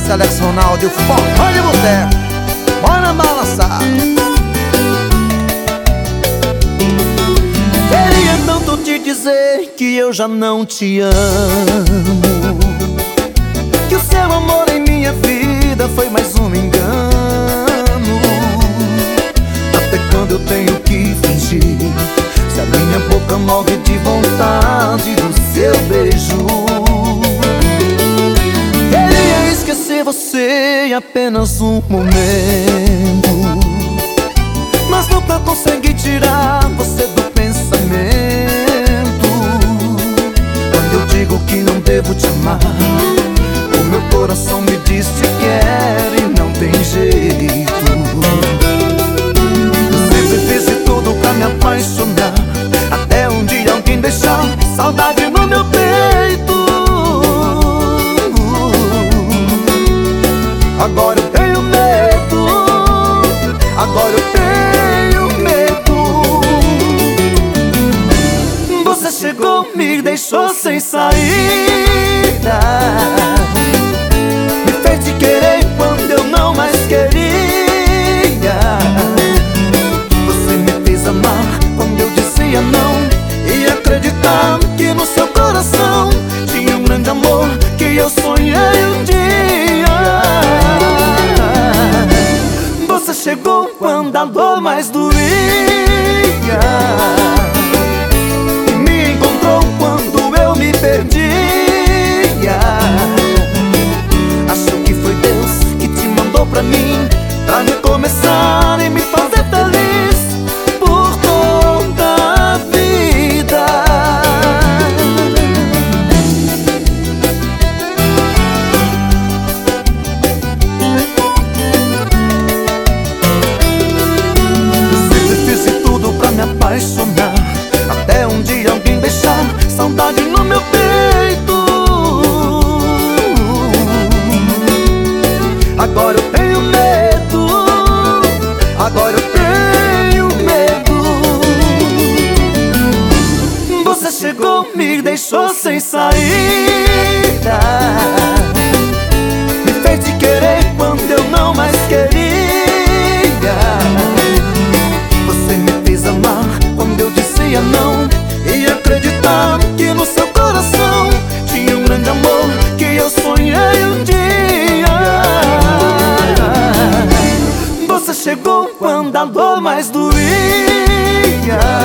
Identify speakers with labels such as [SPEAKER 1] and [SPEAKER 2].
[SPEAKER 1] selecional de forró de boteco. Bora balançar. Queria tanto te dizer que eu já não te amo, que o seu amor em minha vida foi mais um engano. Até quando eu tenho que fingir, se a minha boca morre de vontade do seu beijo? Queria esquecer você em apenas um momento, mas nunca consegui tirar você do pensamento. Quando eu digo que não devo te amar, o meu coração me diz te quer e não tem jeito. Eu sempre fiz de tudo pra me apaixonar, até um dia alguém deixar saudade no meu peito. Agora eu tenho medo, agora eu tenho medo. Você chegou, me deixou sem saída, me fez te querer quando eu não mais queria. Você me fez amar quando eu dizia não, e acreditar que no seu coração tinha um grande amor que eu sonhei um dia. Você chegou quando a dor mais doía, e me encontrou quando eu me perdia. Achou que foi Deus que te mandou pra mim, pra me começar e me fazer feliz por toda a vida. Apaixonar, até um dia alguém deixar saudade no meu peito. Agora eu tenho medo, agora eu tenho medo. Você chegou, me deixou sem saída, me fez te querer quando eu não mais queria. Quando eu dizia não, e acreditar que no seu coração tinha um grande amor que eu sonhei um dia. Você chegou quando a dor mais doía,